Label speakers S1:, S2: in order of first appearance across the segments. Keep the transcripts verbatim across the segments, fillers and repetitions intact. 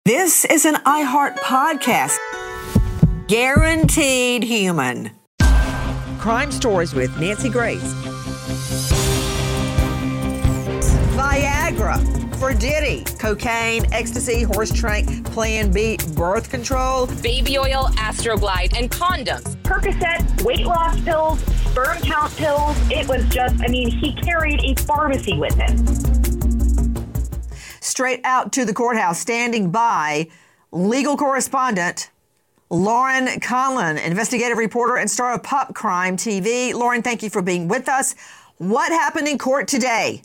S1: This is an iHeart podcast. Guaranteed human. Crime Stories with Nancy Grace. Viagra for Diddy. Cocaine, ecstasy, horse trank, Plan B, birth control.
S2: Baby oil, Astroglide, and condoms.
S3: Percocet, weight loss pills, sperm count pills. It was just, I mean, he carried a pharmacy with him.
S1: Straight out to the courthouse, standing by, legal correspondent Lauren Conlon, investigative reporter and star of Pop Crime T V. Lauren, thank you for being with us. What happened in court today?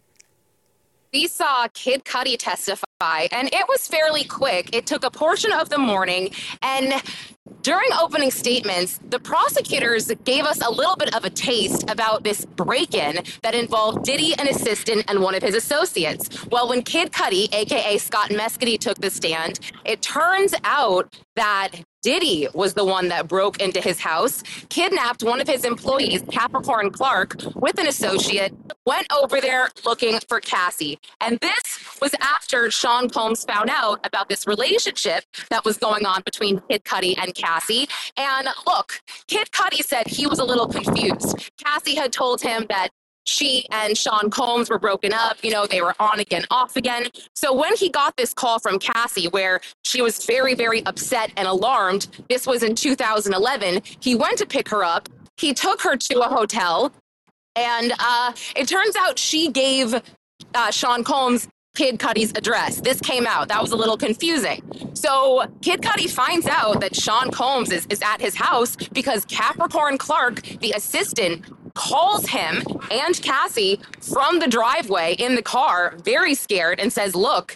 S2: We saw Kid Cudi testify, and it was fairly quick. It took a portion of the morning, and during opening statements, the prosecutors gave us a little bit of a taste about this break-in that involved Diddy, an assistant, and one of his associates. Well, when Kid Cudi, a k a. Scott Mescudi, took the stand, it turns out that Diddy was the one that broke into his house, kidnapped one of his employees, Capricorn Clark, with an associate, went over there looking for Cassie. And this was after Sean Combs found out about this relationship that was going on between Kid Cudi and Cassie. And look, Kid Cudi said he was a little confused. Cassie had told him that she and Sean Combs were broken up. You know, they were on again, off again. So when he got this call from Cassie, where she was very, very upset and alarmed, this was in two thousand eleven, he went to pick her up. He took her to a hotel. And uh, it turns out she gave uh, Sean Combs Kid Cudi's address. This came out. That was a little confusing. So Kid Cudi finds out that Sean Combs is, is at his house because Capricorn Clark, the assistant, calls him and Cassie from the driveway in the car, very scared, and says, look,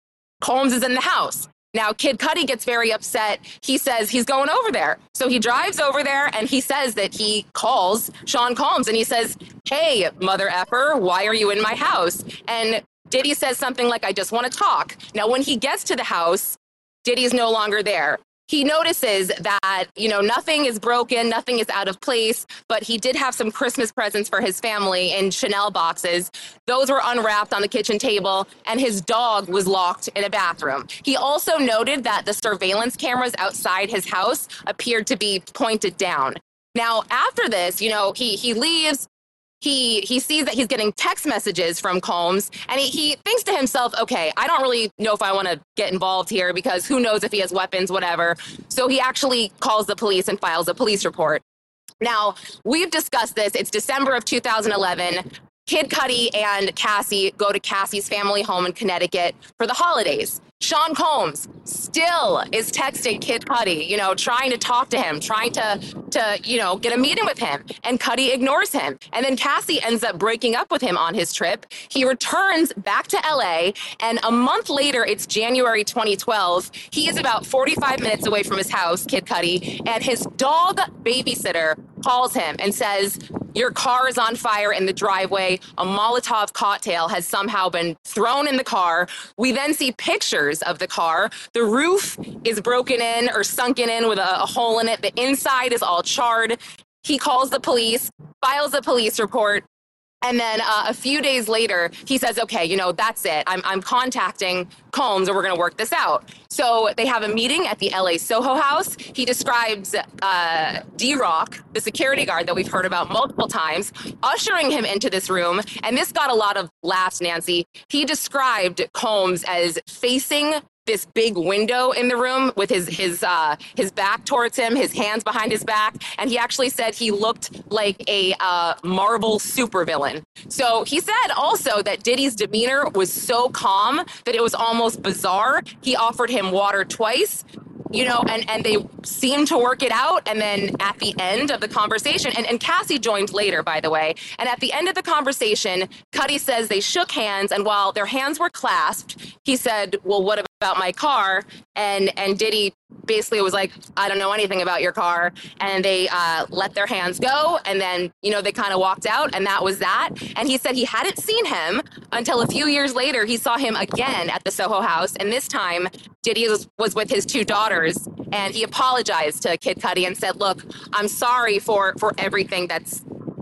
S2: Combs is in the house. Now, Kid Cudi gets very upset. He says he's going over there. So he drives over there and he says that he calls Sean Combs and he says, hey, mother effer, why are you in my house? And Diddy says something like, I just want to talk. Now, when he gets to the house, Diddy's no longer there. He notices that, you know, nothing is broken, nothing is out of place, but he did have some Christmas presents for his family in Chanel boxes. Those were unwrapped on the kitchen table, and his dog was locked in a bathroom. He also noted that the surveillance cameras outside his house appeared to be pointed down. Now, after this, you know, he he leaves. He he sees that he's getting text messages from Combs, and he, he thinks to himself, okay, I don't really know if I want to get involved here because who knows if he has weapons, whatever. So he actually calls the police and files a police report. Now, we've discussed this. It's December of two thousand eleven. Kid Cudi and Cassie go to Cassie's family home in Connecticut for the holidays. Sean Combs still is texting Kid Cudi, you know, trying to talk to him, trying to, to, you know, get a meeting with him. And Cudi ignores him. And then Cassie ends up breaking up with him on his trip. He returns back to L A. And a month later, it's January twenty twelve. He is about forty-five minutes away from his house, Kid Cudi. And his dog babysitter calls him and says, your car is on fire in the driveway. A Molotov cocktail has somehow been thrown in the car. We then see pictures of the car. The roof is broken in or sunken in with a, a hole in it. The inside is all charred. He calls the police, files a police report. And then uh, a few days later, he says, okay, you know, that's it. I'm, I'm contacting Combs and we're going to work this out. So they have a meeting at the L A Soho House. He describes uh, D-Rock, the security guard that we've heard about multiple times, ushering him into this room. And this got a lot of laughs, Nancy. He described Combs as facing this big window in the room with his his uh, his back towards him, his hands behind his back, and he actually said he looked like a uh, Marvel supervillain. So he said also that Diddy's demeanor was so calm that it was almost bizarre. He offered him water twice. You know, and, and they seemed to work it out. And then at the end of the conversation, and, and Cassie joined later, by the way, and at the end of the conversation, Cudi says they shook hands, and while their hands were clasped, he said, well, what about my car? And and Diddy basically was like, I don't know anything about your car. And they uh, let their hands go. And then, you know, they kind of walked out, and that was that. And he said he hadn't seen him until a few years later. He saw him again at the Soho House. And this time, Diddy was, was with his two daughters. And he apologized to Kid Cudi and said, look, I'm sorry for, for everything that's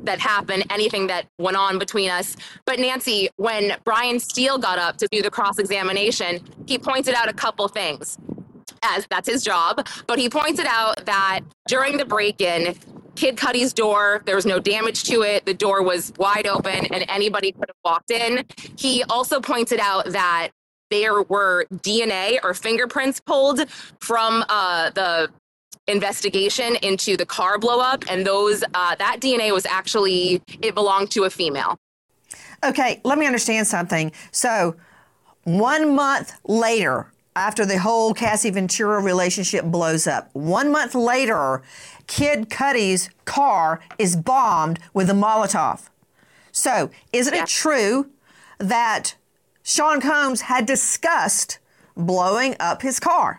S2: that happened, anything that went on between us. But Nancy, when Brian Steele got up to do the cross-examination, he pointed out a couple things, as that's his job. But he pointed out that during the break-in, Kid Cudi's door, there was no damage to it. The door was wide open and anybody could have walked in. He also pointed out that there were D N A or fingerprints pulled from uh, the investigation into the car blow up. And those uh, that D N A was actually, it belonged to a female.
S1: Okay, let me understand something. So one month later, after the whole Cassie Ventura relationship blows up, one month later, Kid Cudi's car is bombed with a Molotov. So isn't
S2: yeah.
S1: it true that Sean Combs had discussed blowing up his car?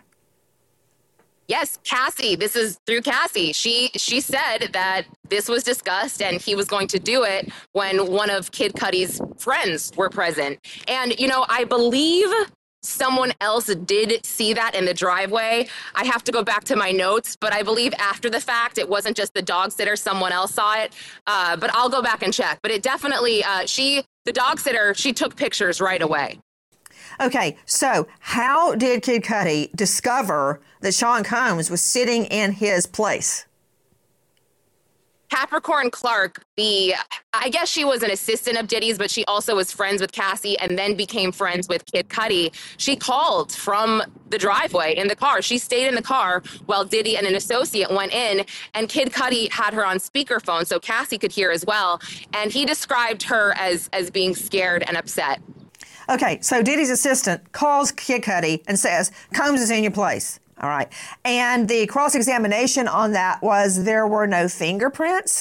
S2: Yes, Cassie, this is through Cassie. She she said that this was discussed and he was going to do it when one of Kid Cudi's friends were present. And, you know, I believe someone else did see that in the driveway. I have to go back to my notes, but I believe after the fact, it wasn't just the dog sitter, someone else saw it. Uh, but I'll go back and check. But it definitely, uh, she, the dog sitter, she took pictures right away.
S1: Okay, so how did Kid Cudi discover that Sean Combs was sitting in his place?
S2: Capricorn Clark, the, I guess she was an assistant of Diddy's, but she also was friends with Cassie and then became friends with Kid Cudi. She called from the driveway in the car. She stayed in the car while Diddy and an associate went in, and Kid Cudi had her on speakerphone so Cassie could hear as well. And he described her as, as being scared and upset.
S1: Okay, so Diddy's assistant calls Kid Cudi and says, Combs is in your place. All right. And the cross-examination on that was there were no fingerprints?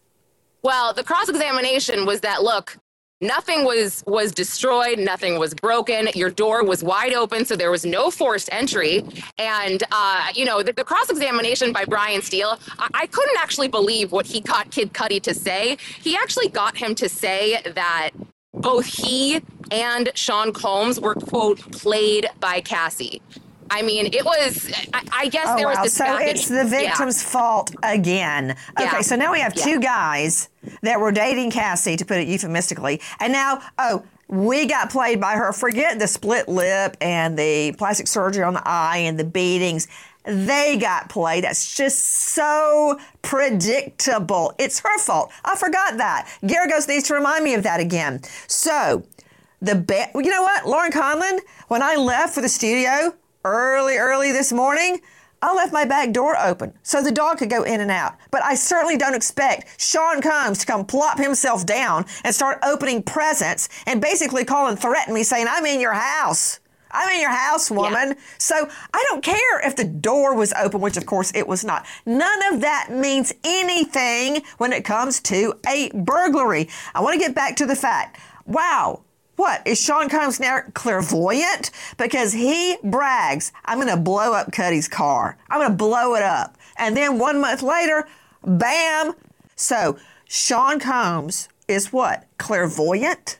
S2: Well, the cross-examination was that, look, nothing was was destroyed, nothing was broken, your door was wide open, so there was no forced entry. And, uh, you know, the, the cross-examination by Brian Steele, I, I couldn't actually believe what he got Kid Cudi to say. He actually got him to say that both he and Sean Combs were, quote, played by Cassie. I mean, it was, I, I guess
S1: oh,
S2: there was
S1: wow.
S2: this
S1: So
S2: back
S1: it's
S2: and,
S1: the victim's
S2: yeah.
S1: fault again. Okay,
S2: Yeah.
S1: so now we have
S2: Yeah.
S1: two guys that were dating Cassie, to put it euphemistically, and now, oh, we got played by her. Forget the split lip and the plastic surgery on the eye and the beatings. They got played. That's just so predictable. It's her fault. I forgot that. Garagos needs to remind me of that again. So, the be- you know what, Lauren Conlon, when I left for the studio, Early, early this morning, I left my back door open so the dog could go in and out. But I certainly don't expect Sean Combs to come plop himself down and start opening presents and basically call and threaten me saying, I'm in your house. I'm in your house, woman. Yeah. So I don't care if the door was open, which of course it was not. None of that means anything when it comes to a burglary. I want to get back to the fact, wow. What, is Sean Combs now clairvoyant? Because he brags, I'm going to blow up Cudi's car. I'm going to blow it up. And then one month later, bam. So Sean Combs is what, clairvoyant?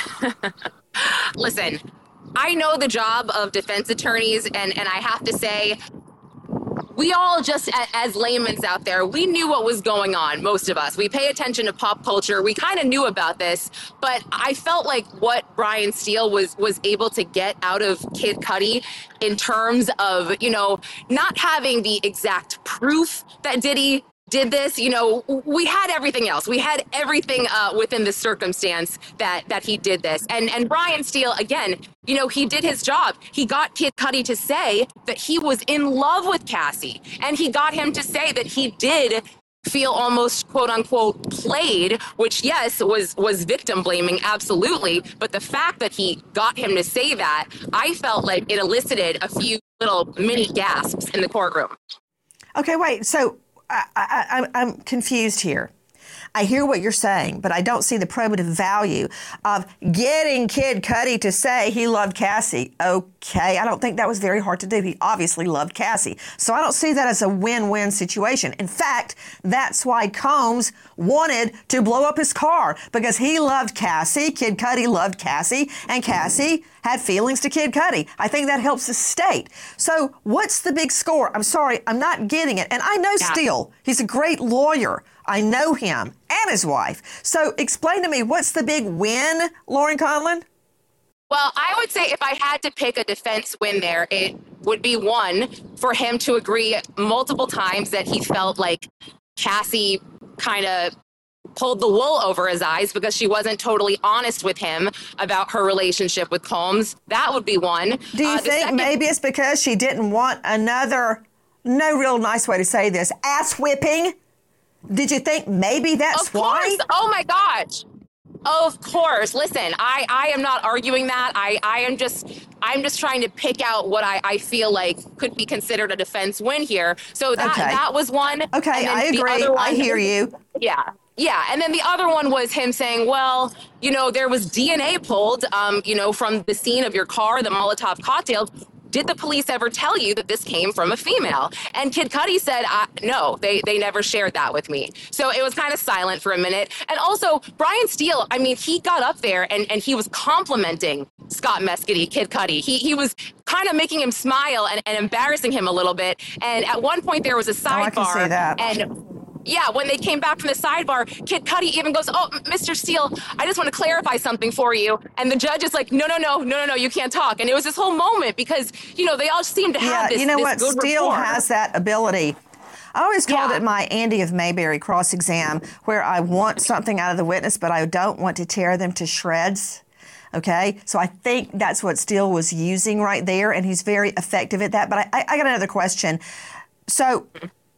S2: Listen, I know the job of defense attorneys, and, and I have to say, we all just, as laymen out there, we knew what was going on, most of us. We pay attention to pop culture. We kind of knew about this, but I felt like what Brian Steele was was able to get out of Kid Cudi in terms of, you know, not having the exact proof that Diddy did this, you know, we had everything else. We had everything uh, within the circumstance that that he did this. And and Brian Steele, again, you know, he did his job. He got Kid Cudi to say that he was in love with Cassie. And he got him to say that he did feel almost, quote unquote, played, which, yes, was was victim blaming, absolutely. But the fact that he got him to say that, I felt like it elicited a few little mini gasps in the courtroom.
S1: Okay, wait. So I, I, I'm confused here. I hear what you're saying, but I don't see the probative value of getting Kid Cudi to say he loved Cassie. Okay, I don't think that was very hard to do. He obviously loved Cassie. So I don't see that as a win-win situation. In fact, that's why Combs wanted to blow up his car, because he loved Cassie, Kid Cudi loved Cassie, and Cassie had feelings to Kid Cudi. I think that helps the state. So what's the big score? I'm sorry, I'm not getting it. And I know
S2: yeah.
S1: Steele. He's a great lawyer. I know him and his wife. So explain to me, what's the big win, Lauren Conlon?
S2: Well, I would say if I had to pick a defense win there, it would be one for him to agree multiple times that he felt like Cassie kind of pulled the wool over his eyes because she wasn't totally honest with him about her relationship with Combs. That would be one.
S1: Do you
S2: uh,
S1: think
S2: second-
S1: maybe it's because she didn't want another, no real nice way to say this, ass whipping? Did you think maybe that's
S2: of course.
S1: why?
S2: Oh my gosh. Of course. Listen, I, I am not arguing that. I, I am just I'm just trying to pick out what I, I feel like could be considered a defense win here. So that
S1: Okay.
S2: that was one.
S1: Okay, I agree. I hear you.
S2: Yeah. Yeah. And then the other one was him saying, well, you know, there was D N A pulled, um, you know, from the scene of your car, the Molotov cocktails. Did the police ever tell you that this came from a female? And Kid Cudi said, uh, no, they, they never shared that with me. So it was kind of silent for a minute. And also, Brian Steele, I mean, he got up there and, and he was complimenting Scott Mescudi, Kid Cudi. He he was kind of making him smile and, and embarrassing him a little bit. And at one point, there was a sidebar.
S1: Oh, I can see that.
S2: And yeah, when they came back from the sidebar, Kid Cudi even goes, oh, Mister Steele, I just want to clarify something for you. And the judge is like, no, no, no, no, no, no, you can't talk. And it was this whole moment because, you know, they all seem to have
S1: Yeah,
S2: this,
S1: you know
S2: this
S1: what?
S2: good
S1: Steele
S2: rapport.
S1: has that ability. I always called
S2: Yeah.
S1: it my Andy of Mayberry cross-exam, where I want something out of the witness, but I don't want to tear them to shreds. Okay, so I think that's what Steele was using right there, and he's very effective at that. But I, I, I got another question. So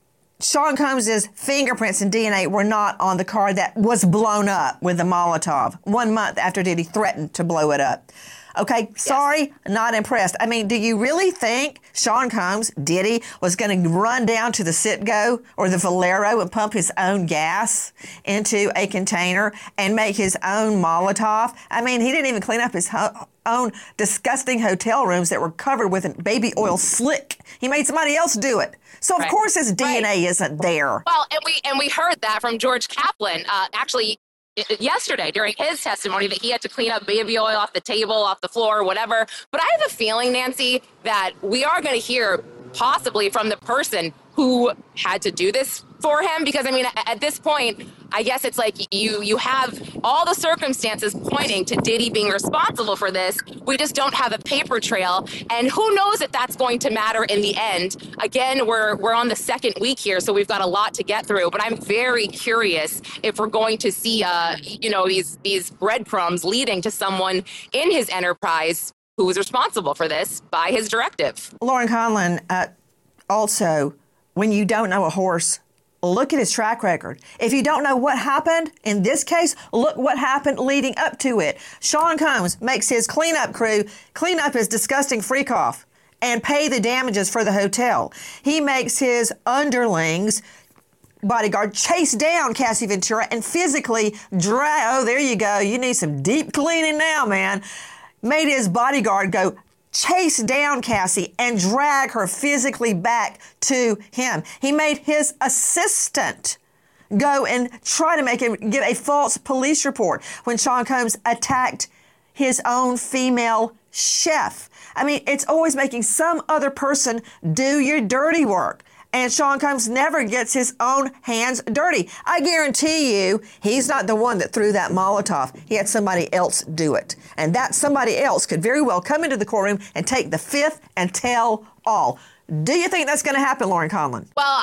S1: Sean Combs' fingerprints and D N A were not on the car that was blown up with the Molotov one month after Diddy threatened to blow it up. Okay, sorry, not impressed. I mean, do you really think Sean Combs, Diddy, was going to run down to the Citgo or the Valero and pump his own gas into a container and make his own Molotov? I mean, he didn't even clean up his ho- own disgusting hotel rooms that were covered with a baby oil slick. He made somebody else do it. So, of
S2: Right.
S1: course, his D N A
S2: Right.
S1: isn't there.
S2: Well, and we and we heard that from George Kaplan, uh, actually i- yesterday during his testimony that he had to clean up baby oil off the table, off the floor, whatever. But I have a feeling, Nancy, that we are going to hear possibly from the person who had to do this for him, because I mean, at, at this point, I guess it's like you you have all the circumstances pointing to Diddy being responsible for this. We just don't have a paper trail, and who knows if that's going to matter in the end. Again, we're we're on the second week here, so we've got a lot to get through. But I'm very curious if we're going to see, uh, you know, these these breadcrumbs leading to someone in his enterprise who was responsible for this by his directive.
S1: Lauren Conlon, uh, also, when you don't know a horse, look at his track record. If you don't know what happened in this case, look what happened leading up to it. Sean Combs makes his cleanup crew clean up his disgusting freak off and pay the damages for the hotel. He makes his underlings bodyguard chase down Cassie Ventura and physically drag, oh, there you go. You need some deep cleaning now, man. Made his bodyguard go chase down Cassie and drag her physically back to him. He made his assistant go and try to make him give a false police report when Sean Combs attacked his own female chef. I mean, it's always making some other person do your dirty work. And Sean Combs never gets his own hands dirty. I guarantee you, he's not the one that threw that Molotov. He had somebody else do it. And that somebody else could very well come into the courtroom and take the fifth and tell all. Do you think that's going to happen, Lauren Conlon?
S2: Well,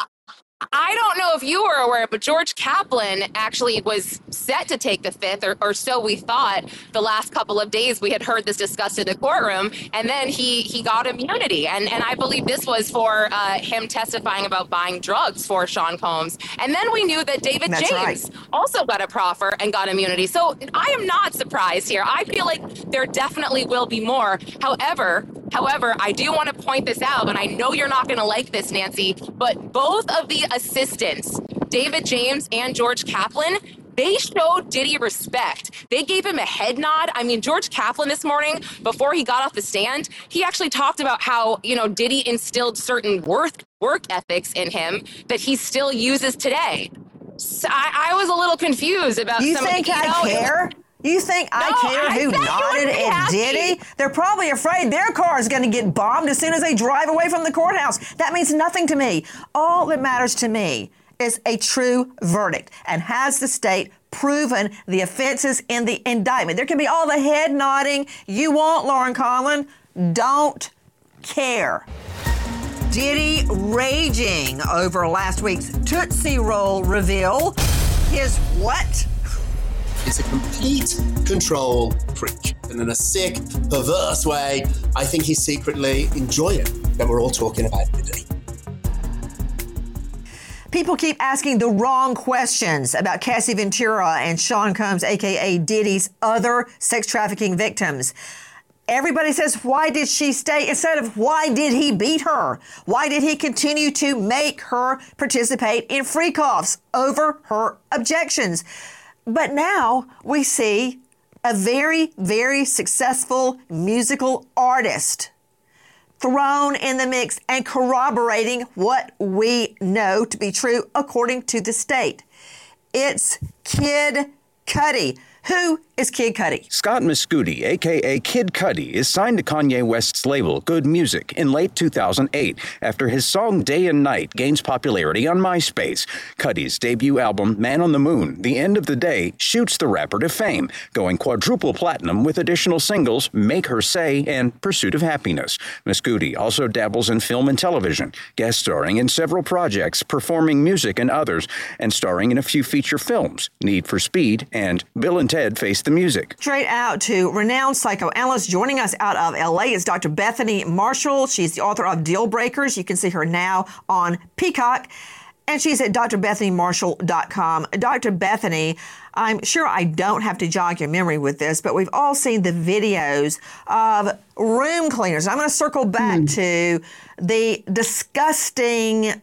S2: I don't know if you were aware, but George Kaplan actually was set to take the fifth, or, or so we thought. The last couple of days, we had heard this discussed in the courtroom, and then he he got immunity. And and I believe this was for uh, him testifying about buying drugs for Sean Combs. And then we knew that David
S1: That's
S2: James
S1: right.
S2: also got a proffer and got immunity. So I am not surprised here. I feel like there definitely will be more. However, however, I do want to point this out, and I know you're not going to like this, Nancy, but both of the assistants, David James and George Kaplan, they showed Diddy respect. They gave him a head nod. I mean, George Kaplan this morning, before he got off the stand, he actually talked about how, you know, Diddy instilled certain work, work ethics in him that he still uses today. So I, I was a little confused about
S1: You
S2: some
S1: think
S2: of the, you
S1: I
S2: know,
S1: care? You think I
S2: No,
S1: care
S2: I
S1: who
S2: said you
S1: nodded
S2: would be
S1: at
S2: happy.
S1: Diddy? They're probably afraid their car is going to get bombed as soon as they drive away from the courthouse. That means nothing to me. All that matters to me is a true verdict? And has the state proven the offenses in the indictment? There can be all the head nodding you want, Lauren Conlon. Don't care. Diddy raging over last week's Tootsie Roll reveal. His what?
S4: He's a complete control freak. And in a sick, perverse way, I think he's secretly enjoying that we're all talking about Diddy.
S1: People keep asking the wrong questions about Cassie Ventura and Sean Combs, a k a. Diddy's other sex trafficking victims. Everybody says, why did she stay? Instead of, why did he beat her? Why did he continue to make her participate in freak-offs over her objections? But now we see a very, very successful musical artist thrown in the mix and corroborating what we know to be true according to the state. It's Kid Cudi. Who is Kid Cudi?
S5: Scott Mescudi, a k a. Kid Cudi, is signed to Kanye West's label, Good Music, in late two thousand eight after his song Day and Night gains popularity on MySpace. Cudi's debut album, Man on the Moon, The End of the Day, shoots the rapper to fame, going quadruple platinum with additional singles Make Her Say and Pursuit of Happiness. Mescudi also dabbles in film and television, guest starring in several projects, performing music and others, and starring in a few feature films, Need for Speed and Bill and Ted Face the Music.
S1: Straight out to renowned psychoanalyst joining us out of L A is Doctor Bethany Marshall. She's the author of Deal Breakers. You can see her now on Peacock. And she's at d r bethany marshall dot com. Doctor Bethany, I'm sure I don't have to jog your memory with this, but we've all seen the videos of room cleaners. I'm going to circle back mm. to the disgusting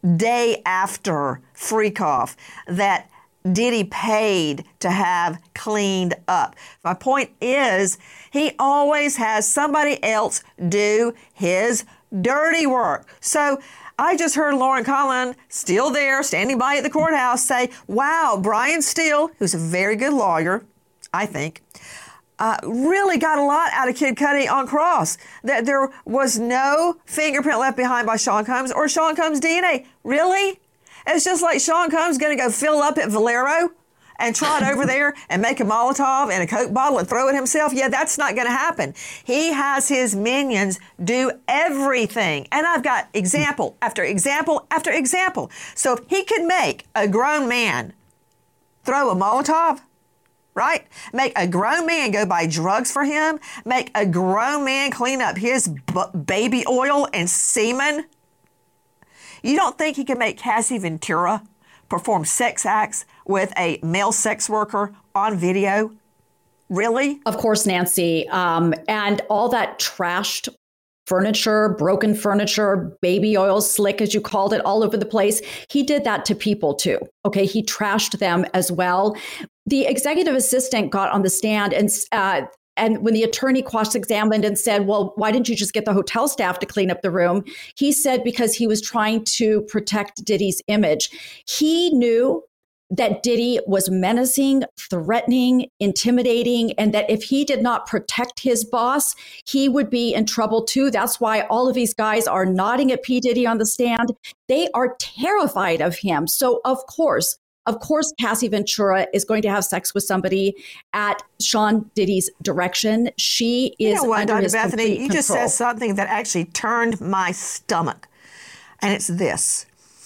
S1: day after freak-off that Diddy paid to have cleaned up. My point is, he always has somebody else do his dirty work. So I just heard Lauren Conlon, still there, standing by at the courthouse, say, wow, Brian Steele, who's a very good lawyer, I think, uh, really got a lot out of Kid Cudi on cross. That there was no fingerprint left behind by Sean Combs or Sean Combs' D N A. Really? It's just like Sean Combs going to go fill up at Valero and trot over there and make a Molotov and a Coke bottle and throw it himself. Yeah, that's not going to happen. He has his minions do everything. And I've got example after example after example. So if he can make a grown man throw a Molotov, right? Make a grown man go buy drugs for him, make a grown man clean up his b- baby oil and semen, you don't think he can make Cassie Ventura perform sex acts with a male sex worker on video? Really?
S6: Of course, Nancy. Um, and all that trashed furniture, broken furniture, baby oil slick, as you called it, all over the place. He did that to people too. Okay. He trashed them as well. The executive assistant got on the stand and uh, And when the attorney cross-examined and said, well, why didn't you just get the hotel staff to clean up the room? He said because he was trying to protect Diddy's image. He knew that Diddy was menacing, threatening, intimidating, and that if he did not protect his boss, he would be in trouble too. That's why all of these guys are nodding at P. Diddy on the stand. They are terrified of him. So of course, Of course, Cassie Ventura is going to have sex with somebody at Sean Diddy's direction. She is
S1: you know what,
S6: under
S1: Doctor
S6: his
S1: Bethany,
S6: complete
S1: you
S6: control.
S1: just said something that actually turned my stomach. And it's this.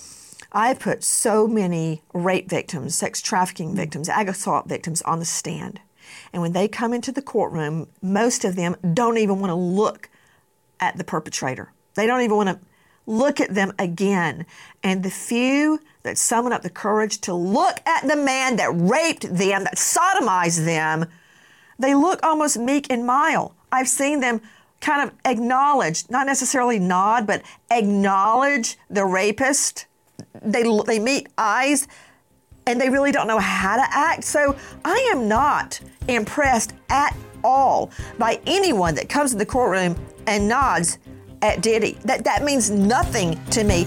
S1: I put so many rape victims, sex trafficking victims, ag assault victims on the stand. And when they come into the courtroom, most of them don't even want to look at the perpetrator. They don't even want to look at them again. And the few that summon up the courage to look at the man that raped them, that sodomized them, they look almost meek and mild. I've seen them kind of acknowledge, not necessarily nod, but acknowledge the rapist. They, they meet eyes and they really don't know how to act. So I am not impressed at all by anyone that comes to the courtroom and nods at Diddy. That, that means nothing to me.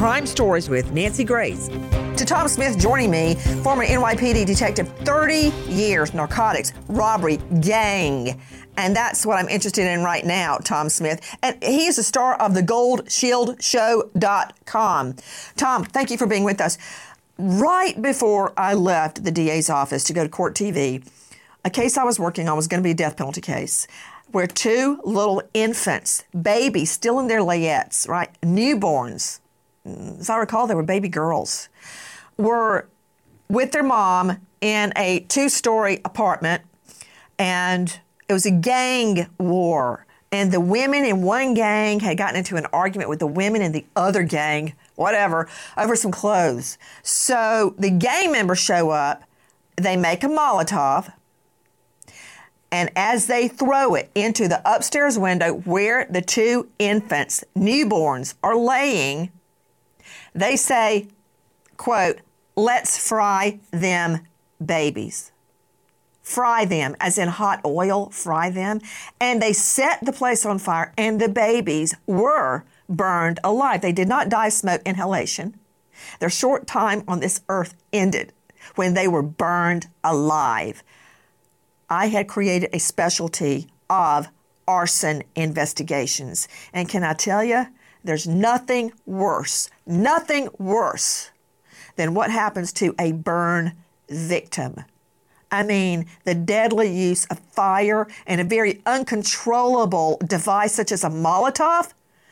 S1: Crime Stories with Nancy Grace. To Tom Smith joining me, former N Y P D detective, thirty years, narcotics, robbery, gang. And that's what I'm interested in right now, Tom Smith. And he is the star of the gold shield show dot com. Tom, thank you for being with us. Right before I left the D A's office to go to Court T V, a case I was working on was going to be a death penalty case where two little infants, babies, still in their layettes, right, newborns, as I recall, they were baby girls, were with their mom in a two-story apartment, and it was a gang war. And the women in one gang had gotten into an argument with the women in the other gang, whatever, over some clothes. So the gang members show up, they make a Molotov, and as they throw it into the upstairs window where the two infants, newborns, are laying, they say, quote, "Let's fry them babies." Fry them, as in hot oil, fry them. And they set the place on fire, and the babies were burned alive. They did not die of smoke inhalation. Their short time on this earth ended when they were burned alive. I had created a specialty of arson investigations. And can I tell you, there's nothing worse, nothing worse than what happens to a burn victim. I mean, the deadly use of fire and a very uncontrollable device such as a Molotov.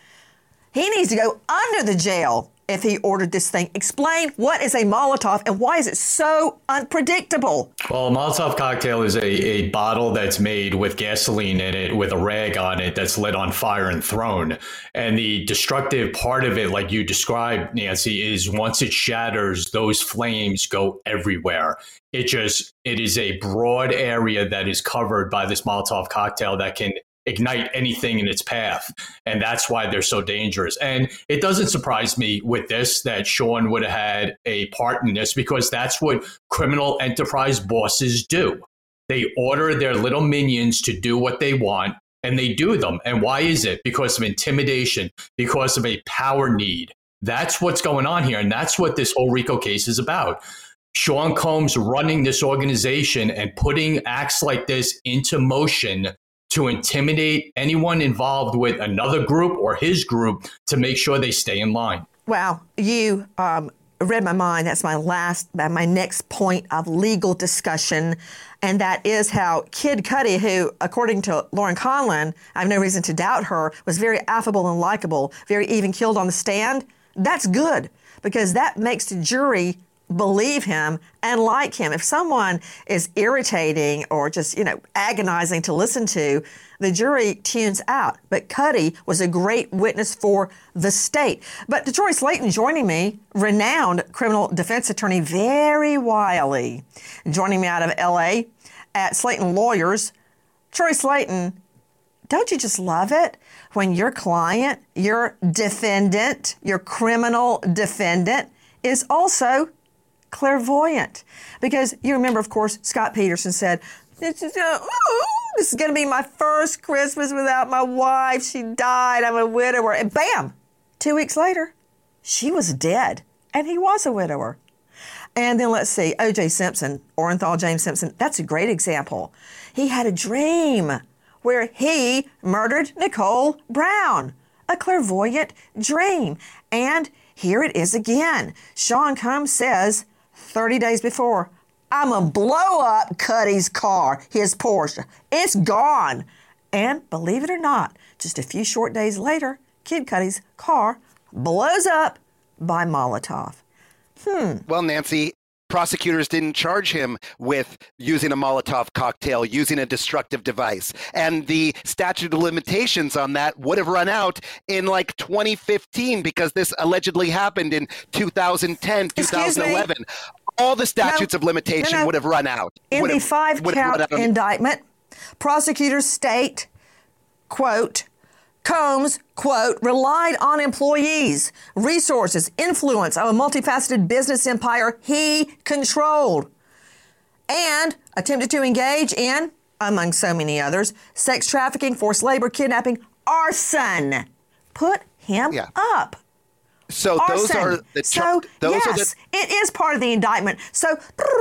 S1: He needs to go under the jail if he ordered this thing. Explain what is a Molotov and why is it so unpredictable?
S7: Well, a Molotov cocktail is a, a bottle that's made with gasoline in it with a rag on it that's lit on fire and thrown. And the destructive part of it, like you described, Nancy, is once it shatters, those flames go everywhere. It just, it is a broad area that is covered by this Molotov cocktail that can ignite anything in its path. And that's why they're so dangerous. And it doesn't surprise me with this that Sean would have had a part in this, because that's what criminal enterprise bosses do. They order their little minions to do what they want, and they do them. And why is it? Because of intimidation, because of a power need. That's what's going on here. And that's what this whole RICO case is about. Sean Combs running this organization and putting acts like this into motion to intimidate anyone involved with another group or his group to make sure they stay in line.
S1: Wow, you um, read my mind. That's my last, my next point of legal discussion. And that is how Kid Cudi, who, according to Lauren Conlon, I have no reason to doubt her, was very affable and likable, very even keeled on the stand. That's good, because that makes the jury believe him and like him. If someone is irritating or just, you know, agonizing to listen to, the jury tunes out. But Cudi was a great witness for the state. But DeTroy Slaton joining me, renowned criminal defense attorney, very wily, joining me out of L A at Slaton Lawyers. Troy Slaton, don't you just love it when your client, your defendant, your criminal defendant is also clairvoyant? Because you remember, of course, Scott Peterson said, this is, uh, ooh, this is going to be my first Christmas without my wife. She died. I'm a widower. And bam, two weeks later, she was dead. And he was a widower. And then let's see, O J Simpson, Orenthal James Simpson, that's a great example. He had a dream where he murdered Nicole Brown, a clairvoyant dream. And here it is again. Sean Combs says thirty days before, I'm going to blow up Cudi's car, his Porsche. It's gone. And believe it or not, just a few short days later, Kid Cudi's car blows up by Molotov. Hmm.
S8: Well, Nancy, prosecutors didn't charge him with using a Molotov cocktail, using a destructive device. And the statute of limitations on that would have run out in like twenty fifteen, because this allegedly happened in two thousand ten, two thousand eleven. All the statutes no, of limitation no, no. would have run out.
S1: In
S8: would
S1: the
S8: have,
S1: five-count indictment, prosecutors state, quote, Combs, quote, relied on employees, resources, influence of a multifaceted business empire he controlled, and attempted to engage in, among so many others, sex trafficking, forced labor, kidnapping, arson. Put him yeah. up.
S8: So
S1: arson.
S8: those are the char-
S1: so
S8: those
S1: yes,
S8: are the-
S1: it is part of the indictment. So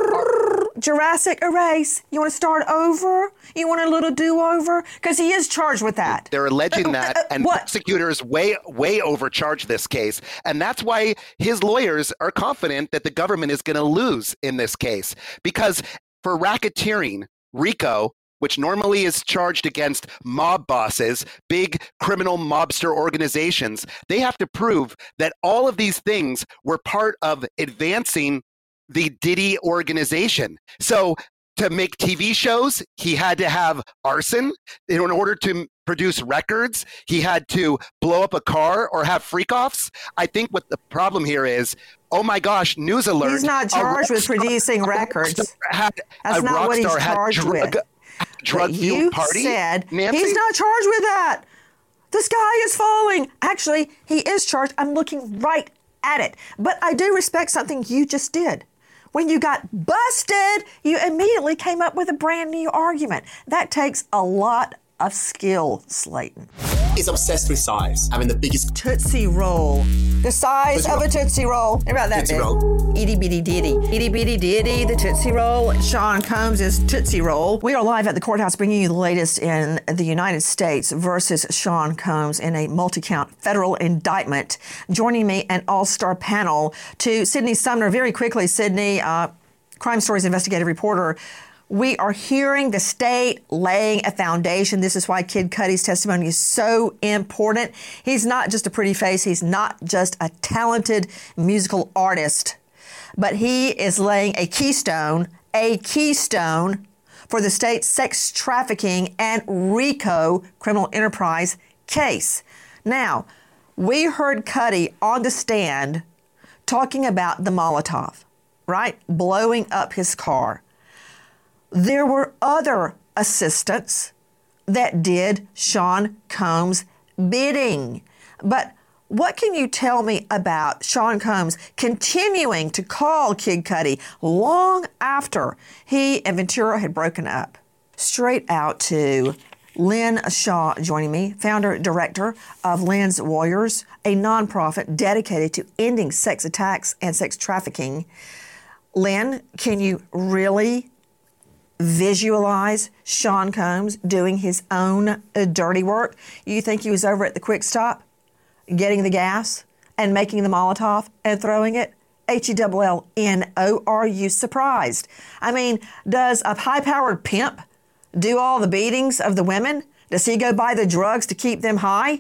S1: Jurassic erase. You want to start over? You want a little do-over? Because he is charged with that.
S8: They're alleging
S1: Uh,
S8: that,
S1: uh,
S8: and
S1: what?
S8: prosecutors way, way overcharged this case. And that's why his lawyers are confident that the government is going to lose in this case. Because for racketeering, RICO, which normally is charged against mob bosses, big criminal mobster organizations, they have to prove that all of these things were part of advancing the Diddy organization. So to make T V shows, he had to have arson. In order to produce records, he had to blow up a car or have freak-offs. I think what the problem here is, oh my gosh, news alert.
S1: He's not charged with
S8: star,
S1: producing records.
S8: Had,
S1: That's not what he's charged
S8: drug,
S1: with.
S8: Drug
S1: But
S8: fueled
S1: you
S8: party.
S1: said
S8: Nancy?
S1: he's not charged with that. The sky is falling. Actually, he is charged. I'm looking right at it. But I do respect something you just did. When you got busted, you immediately came up with a brand new argument. That takes a lot of skill, Slayton.
S4: He's obsessed with size, having the biggest
S1: Tootsie Roll. The size
S4: Tootsie
S1: of
S4: Roll.
S1: a Tootsie Roll. Think about that
S4: Tootsie
S1: bit.
S4: Roll.
S1: Itty bitty ditty. Itty bitty ditty, the Tootsie Roll. Sean Combs is Tootsie Roll. We are live at the courthouse bringing you the latest in the United States versus Sean Combs in a multi-count federal indictment. Joining me, an all-star panel to Sydney Sumner. Very quickly, Sydney, uh, Crime Stories investigative reporter. We are hearing the state laying a foundation. This is why Kid Cudi's testimony is so important. He's not just a pretty face. He's not just a talented musical artist, but he is laying a keystone, a keystone for the state's sex trafficking and RICO criminal enterprise case. Now, we heard Cudi on the stand talking about the Molotov, right? Blowing up his car. There were other assistants that did Sean Combs' bidding. But what can you tell me about Sean Combs continuing to call Kid Cudi long after he and Ventura had broken up? Straight out to Lynn Shaw joining me, founder director of Lynn's Warriors, a nonprofit dedicated to ending sex attacks and sex trafficking. Lynn, can you really visualize Sean Combs doing his own uh, dirty work? You think he was over at the Quick Stop getting the gas and making the Molotov and throwing it? H E L L N O, are you surprised? I mean, does a high-powered pimp do all the beatings of the women? Does he go buy the drugs to keep them high?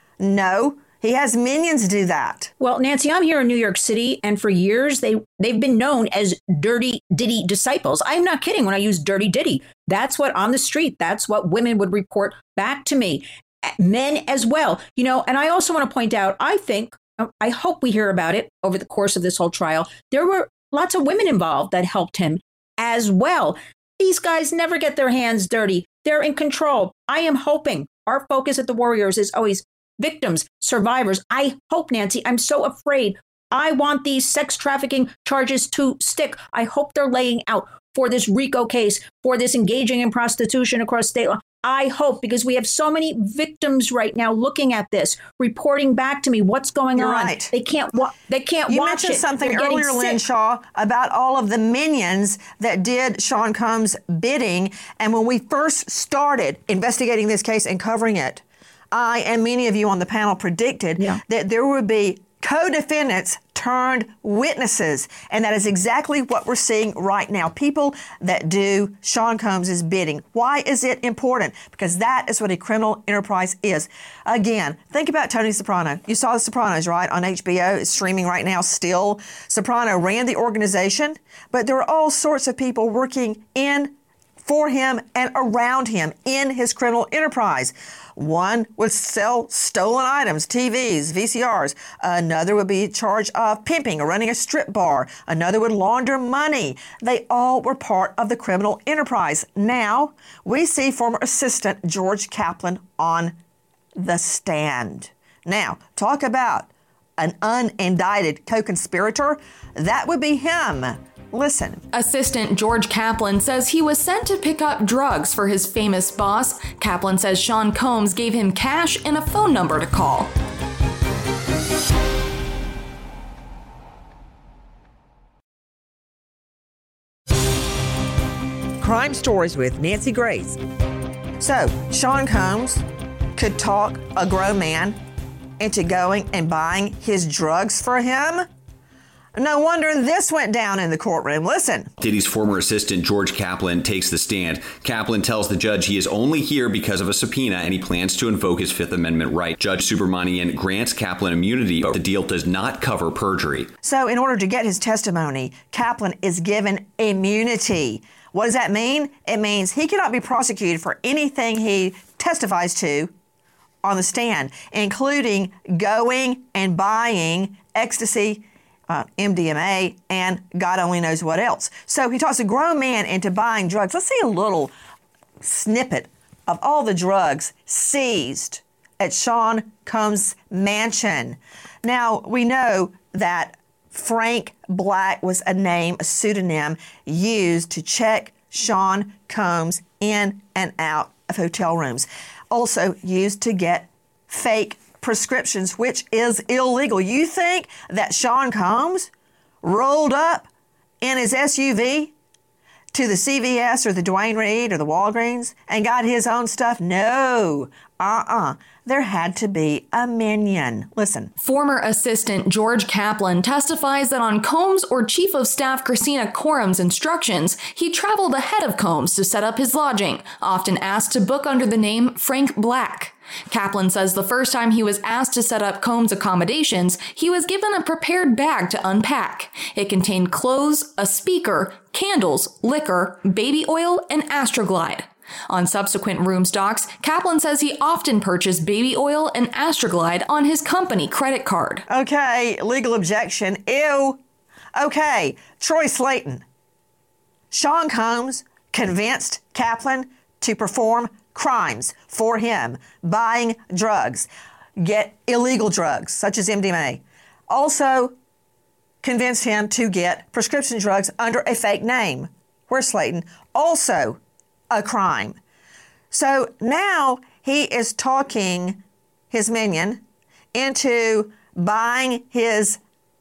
S1: No. He has minions do that.
S9: Well, Nancy, I'm here in New York City, and for years they, they've been known as Dirty Diddy disciples. I'm not kidding when I use Dirty Diddy. That's what on the street, that's what women would report back to me. Men as well. You know, and I also want to point out, I think, I hope we hear about it over the course of this whole trial. There were lots of women involved that helped him as well. These guys never get their hands dirty. They're in control. I am hoping our focus at the Warriors is always victims, survivors. I hope, Nancy, I'm so afraid. I want these sex trafficking charges to stick. I hope they're laying out for this RICO case, for this engaging in prostitution across state law. I hope, because we have so many victims right now looking at this, reporting back to me what's going
S1: You're
S9: on.
S1: right.
S9: They can't. Wa- they can't
S1: You
S9: watch
S1: mentioned
S9: it.
S1: something
S9: They're getting
S1: earlier, Lynn
S9: sick.
S1: Shaw, about all of the minions that did Sean Combs' bidding. And when we first started investigating this case and covering it, I and many of you on the panel predicted
S9: Yeah.
S1: that there would be co-defendants turned witnesses. And that is exactly what we're seeing right now. People that do Sean Combs' bidding. Why is it important? Because that is what a criminal enterprise is. Again, think about Tony Soprano. You saw The Sopranos, right? On H B O. It's streaming right now still. Soprano ran the organization, but there were all sorts of people working in for him and around him in his criminal enterprise. One would sell stolen items, T Vs, V C Rs. Another would be in charge of pimping or running a strip bar. Another would launder money. They all were part of the criminal enterprise. Now, we see former assistant George Kaplan on the stand. Now, talk about an unindicted co-conspirator. That would be him. Listen.
S10: Assistant George Kaplan says he was sent to pick up drugs for his famous boss. Kaplan says Sean Combs gave him cash and a phone number to call.
S1: Crime Stories with Nancy Grace. So, Sean Combs could talk a grown man into going and buying his drugs for him? No wonder this went down in the courtroom. Listen.
S11: Diddy's former assistant, George Kaplan, takes the stand. Kaplan tells the judge he is only here because of a subpoena and he plans to invoke his Fifth Amendment right. Judge Subramanian grants Kaplan immunity, but the deal does not cover perjury.
S1: So in order to get his testimony, Kaplan is given immunity. What does that mean? It means he cannot be prosecuted for anything he testifies to on the stand, including going and buying ecstasy, Uh, M D M A, and God only knows what else. So he talks a grown man into buying drugs. Let's see a little snippet of all the drugs seized at Sean Combs' mansion. Now, we know that Frank Black was a name, a pseudonym used to check Sean Combs in and out of hotel rooms. Also used to get fake prescriptions, which is illegal. You think that Sean Combs rolled up in his S U V to the C V S or the Duane Reade or the Walgreens and got his own stuff? No. Uh-uh. There had to be a minion. Listen.
S10: Former assistant George Kaplan testifies that on Combs or Chief of Staff Christina Corum's instructions, he traveled ahead of Combs to set up his lodging, often asked to book under the name Frank Black. Kaplan says the first time he was asked to set up Combs' accommodations, he was given a prepared bag to unpack. It contained clothes, a speaker, candles, liquor, baby oil, and Astroglide. On subsequent room stocks, Kaplan says he often purchased baby oil and Astroglide on his company credit card.
S1: Okay, legal objection. Ew. Okay, Troy Slayton. Sean Combs convinced Kaplan to perform crimes for him, buying drugs, get illegal drugs such as M D M A. Also convinced him to get prescription drugs under a fake name. Where's Slayton? Also a crime. So now he is talking his minion into buying his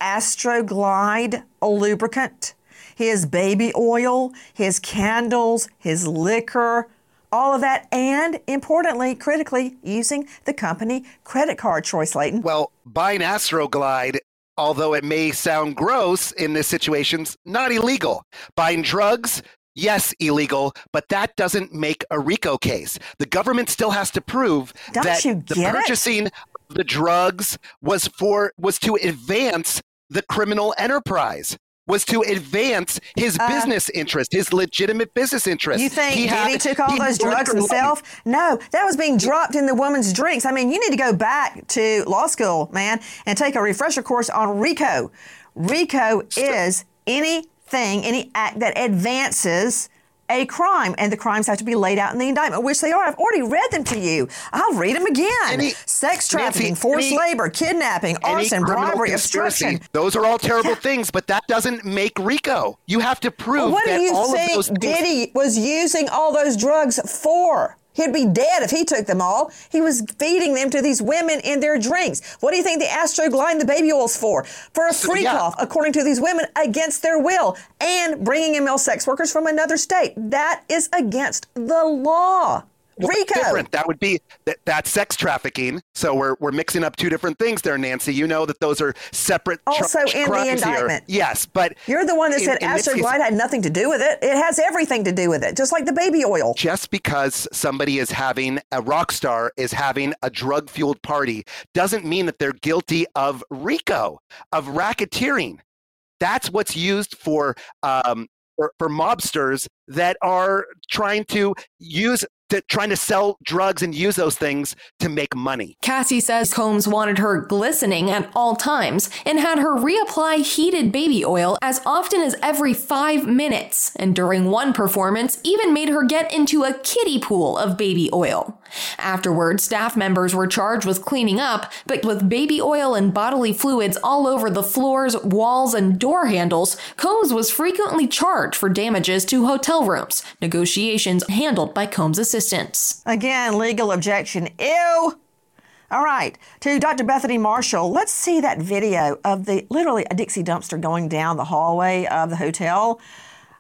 S1: Astroglide lubricant, his baby oil, his candles, his liquor, all of that, and importantly, critically, using the company credit card, Troy Slayton.
S8: Well, buying Astroglide, although it may sound gross in this situation, not illegal. Buying drugs, yes, illegal, but that doesn't make a RICO case. The government still has to prove
S1: Don't
S8: that
S1: you
S8: the
S1: get it?
S8: purchasing of the drugs was for was to advance the criminal enterprise. Was to advance his
S1: Uh,
S8: business interest, his legitimate business interest.
S1: You think
S8: He had-
S1: Diddy took all
S8: he
S1: those
S8: had
S1: drugs
S8: liquor
S1: himself? No, that was being dropped in the woman's drinks. I mean, you need to go back to law school, man, and take a refresher course on RICO. RICO is anything, any act that advances a crime, and the crimes have to be laid out in the indictment, which they are. I've already read them to you. I'll read them again.
S8: Any-
S1: Sex trafficking,
S8: Nancy,
S1: forced
S8: any-
S1: labor, kidnapping,
S8: Any
S1: arson,
S8: criminal
S1: bribery,
S8: conspiracy.
S1: obstruction.
S8: Those are all terrible
S1: Yeah.
S8: things, but that doesn't make RICO. You have to prove
S1: Well, what
S8: that
S1: do you
S8: all of those
S1: think
S8: things.
S1: Diddy was using all those drugs for? He'd be dead if he took them all. He was feeding them to these women in their drinks. What do you think the Astroglide and the baby oil's for? For a
S8: So,
S1: freak
S8: yeah.
S1: off, according to these women, against their will, and bringing in male sex workers from another state. That is against the law.
S8: Well,
S1: RICO.
S8: Different. That would be that, that's sex trafficking. So we're we're mixing up two different things there, Nancy. You know that those are separate.
S1: Also
S8: charged
S1: in the
S8: crimes here.
S1: indictment.
S8: Yes, but
S1: You're the one that
S8: in-
S1: said
S8: in this case-
S1: Astroglide had nothing to do with it. It has everything to do with it, just like the baby oil.
S8: Just because somebody is having a rock star is having a drug fueled party doesn't mean that they're guilty of RICO, of racketeering. That's what's used for um, for, for mobsters that are trying to use. To, trying to sell drugs and use those things to make money.
S10: Cassie says Combs wanted her glistening at all times and had her reapply heated baby oil as often as every five minutes, and during one performance even made her get into a kiddie pool of baby oil. Afterwards, staff members were charged with cleaning up, but with baby oil and bodily fluids all over the floors, walls, and door handles, Combs was frequently charged for damages to hotel rooms, negotiations handled by Combs' assistants.
S1: Again, legal objection. Ew. All right, to Doctor Bethany Marshall, let's see that video of the literally a Dixie dumpster going down the hallway of the hotel.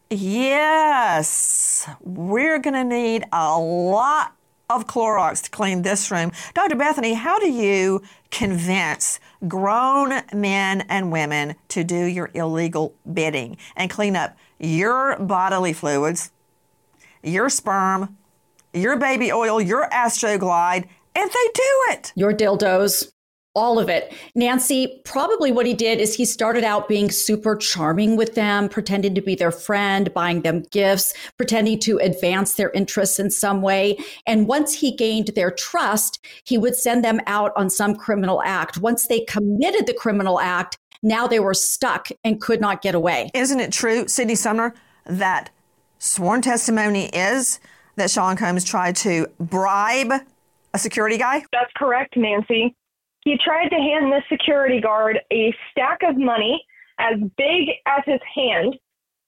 S1: Yes, we're going to need a lot of Clorox to clean this room. Doctor Bethany, how do you convince grown men and women to do your illegal bidding and clean up your bodily fluids, your sperm, your baby oil, your Astroglide, and they do it?
S6: Your dildos. All of it. Nancy, probably what he did is he started out being super charming with them, pretending to be their friend, buying them gifts, pretending to advance their interests in some way. And once he gained their trust, he would send them out on some criminal act. Once they committed the criminal act, now they were stuck and could not get away.
S1: Isn't it true, Sydney Sumner, that sworn testimony is that Sean Combs tried to bribe a security guy?
S3: That's correct, Nancy. He tried to hand the security guard a stack of money as big as his hand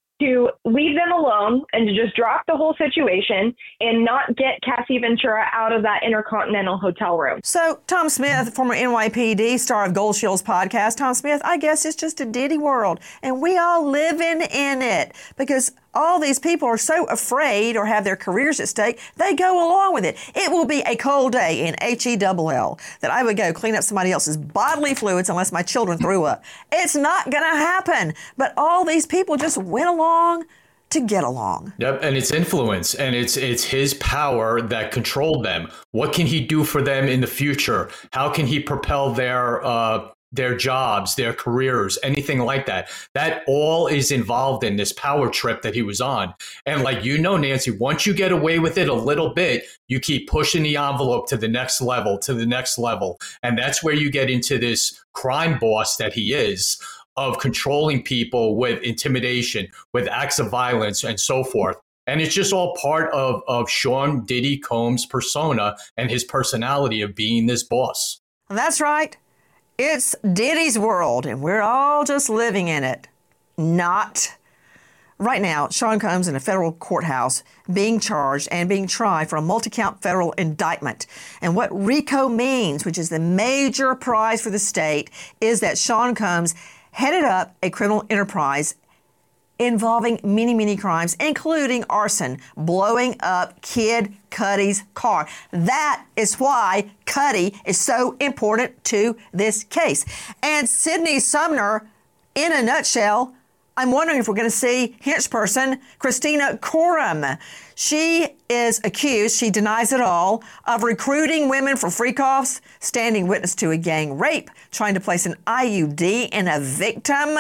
S3: to leave them alone and to just drop the whole situation and not get Cassie Ventura out of that Intercontinental hotel room.
S1: So Tom Smith, former N Y P D star of Gold Shield's podcast, Tom Smith, I guess it's just a Diddy world and we all living in it because all these people are so afraid or have their careers at stake, they go along with it. It will be a cold day in H E L L that I would go clean up somebody else's bodily fluids unless my children threw up. It's not going to happen. But all these people just went along to get along.
S7: Yep, and it's influence, and it's it's his power that controlled them. What can he do for them in the future? How can he propel their uh, their jobs, their careers, anything like that? That all is involved in this power trip that he was on. And like you know, Nancy, once you get away with it a little bit, you keep pushing the envelope to the next level, to the next level. And that's where you get into this crime boss that he is, of controlling people with intimidation, with acts of violence, and so forth. And it's just all part of, of Sean Diddy Combs' persona and his personality of being this boss.
S1: That's right. It's Diddy's world, and we're all just living in it. Not. Right now, Sean Combs in a federal courthouse being charged and being tried for a multi-count federal indictment. And what RICO means, which is the major prize for the state, is that Sean Combs headed up a criminal enterprise involving many, many crimes, including arson, blowing up Kid Cudi's car. That is why Cudi is so important to this case. And Sydney Sumner, in a nutshell, I'm wondering if we're going to see henchperson Christina Coram. She is accused, she denies it all, of recruiting women for freak-offs, standing witness to a gang rape, trying to place an I U D in a victim.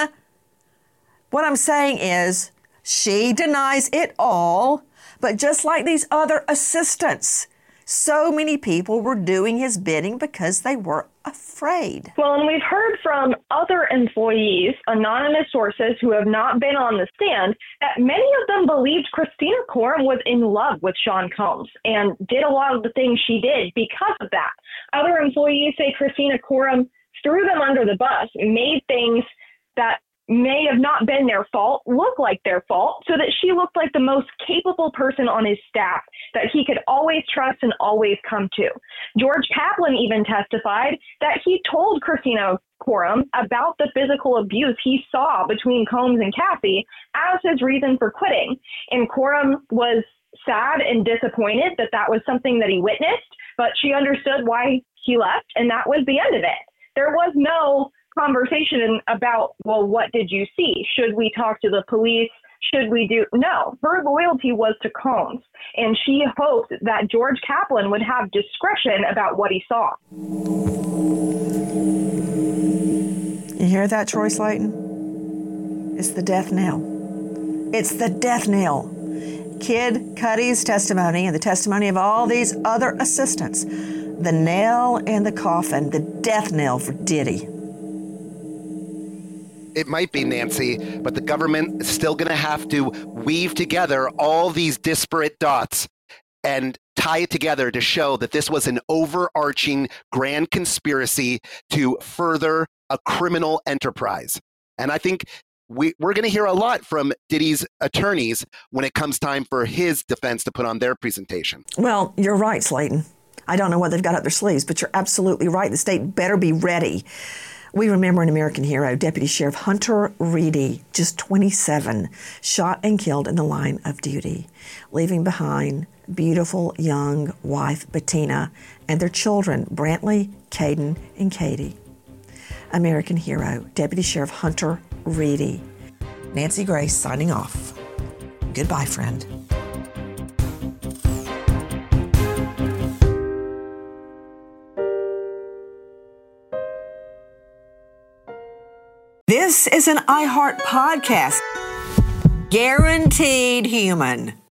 S1: What I'm saying is she denies it all, but just like these other assistants, so many people were doing his bidding because they were afraid.
S3: Well, and we've heard from other employees, anonymous sources who have not been on the stand, that many of them believed Christina Coram was in love with Sean Combs and did a lot of the things she did because of that. Other employees say Christina Coram threw them under the bus, made things that may have not been their fault look like their fault, so that she looked like the most capable person on his staff that he could always trust and always come to. George Kaplan even testified that he told Christina Coram about the physical abuse he saw between Combs and Cassie as his reason for quitting. And Coram was sad and disappointed that that was something that he witnessed, but she understood why he left, and that was the end of it. There was no conversation about, well, what did you see? Should we talk to the police? Should we do? No, her loyalty was to Combs, and she hoped that George Kaplan would have discretion about what he saw.
S1: You hear that, Troy Slayton? It's the death knell. It's the death knell. Kid Cudi's testimony and the testimony of all these other assistants. The nail in the coffin, the death knell for Diddy.
S8: It might be, Nancy, but the government is still going to have to weave together all these disparate dots and tie it together to show that this was an overarching grand conspiracy to further a criminal enterprise. And I think we, we're going to hear a lot from Diddy's attorneys when it comes time for his defense to put on their presentation.
S1: Well, you're right, Slayton. I don't know what they've got up their sleeves, but you're absolutely right. The state better be ready We remember an American hero, Deputy Sheriff Hunter Reedy, just twenty-seven, shot and killed in the line of duty, leaving behind beautiful young wife Bettina and their children, Brantley, Caden, and Katie. American hero, Deputy Sheriff Hunter Reedy. Nancy Grace signing off. Goodbye, friend. This is an iHeart podcast. Guaranteed human.